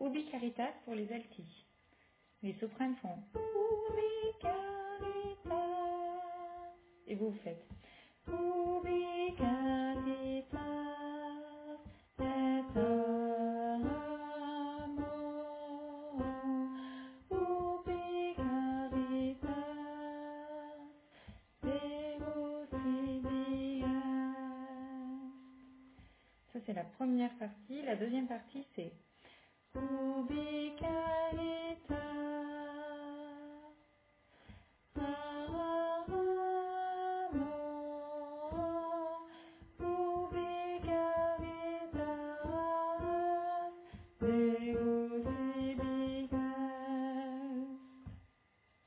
Ubi caritas pour les altis. Les sopranes font Ubi caritas. Et vous faites Ubi caritas et amor. Ubi caritas Deus fideas. Ça c'est la première partie. La deuxième partie c'est Ubi caritas